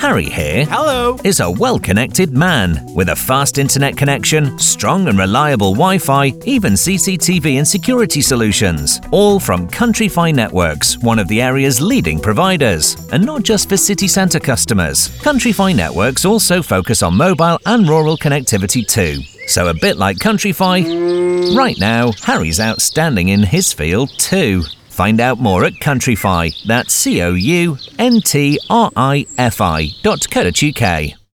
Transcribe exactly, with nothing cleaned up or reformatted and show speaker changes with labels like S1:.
S1: Harry here
S2: Hello.
S1: is a well-connected man with a fast internet connection, strong and reliable Wi-Fi, even C C T V and security solutions. All from Countryfy Networks, one of the area's leading providers. And not just for city centre customers. Countryfy Networks also focus on mobile and rural connectivity too. So a bit like Countryfy, right now, Harry's outstanding in his field too. Find out more at Countryfy. That's C O U N T R I F I dot co dot U K.